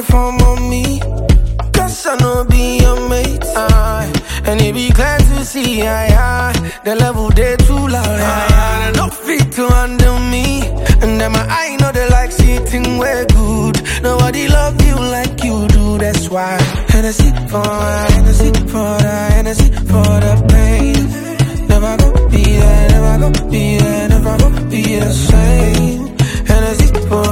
form on me, cause I know be your mate. And it be glad to see the level they too loud. No fit to handle me, and then my eye know they like sitting way good. Nobody love you like you do, that's why. Hennessy for the pain. Never go be there, never go be there, never go be the same. Hennessy for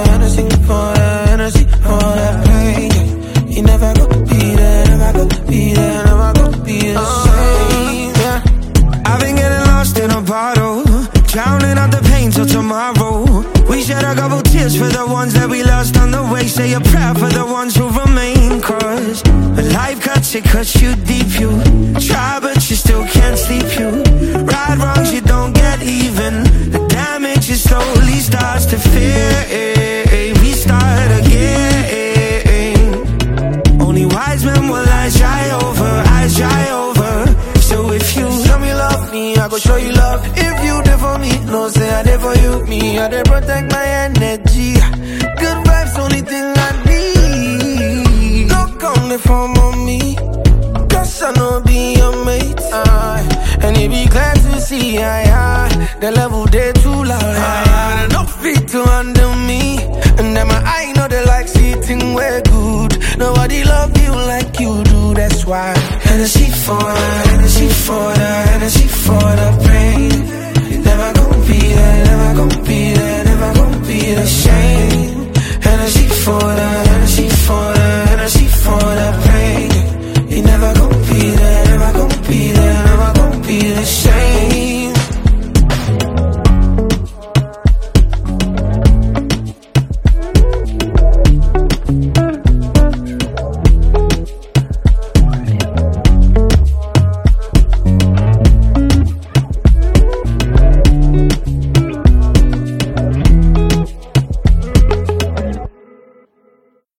the pain. You never go be there, never go be there, never go be the same. Yeah. I've been getting lost in a bottle, drowning out the pain till tomorrow. We shed a couple tears for the ones that we lost on the way. Say a prayer for the ones who remain. Cause when life cuts you deep. You try but you still can't sleep. You right wrongs, you don't get even. The damage is slowly starts to fade. We start again. Only wise men will eyes dry over. So if you show me love, me, I go show you love. If you there for me, no say I there for you. Me, I there protect my energy. Good vibes, only thing I need. Don't come the form on me, cause I know be your mate. And it be glad to see the level they too loud. No fit to handle me, and then my eye know they like sitting way good. Nobody love you like you do, that's why. Hennessy for the pain. You never gon' be there, never gon' be there, never gon' be the same. Hennessy for the pain. You never gon' be there, never gon' be there, never gon' be the same.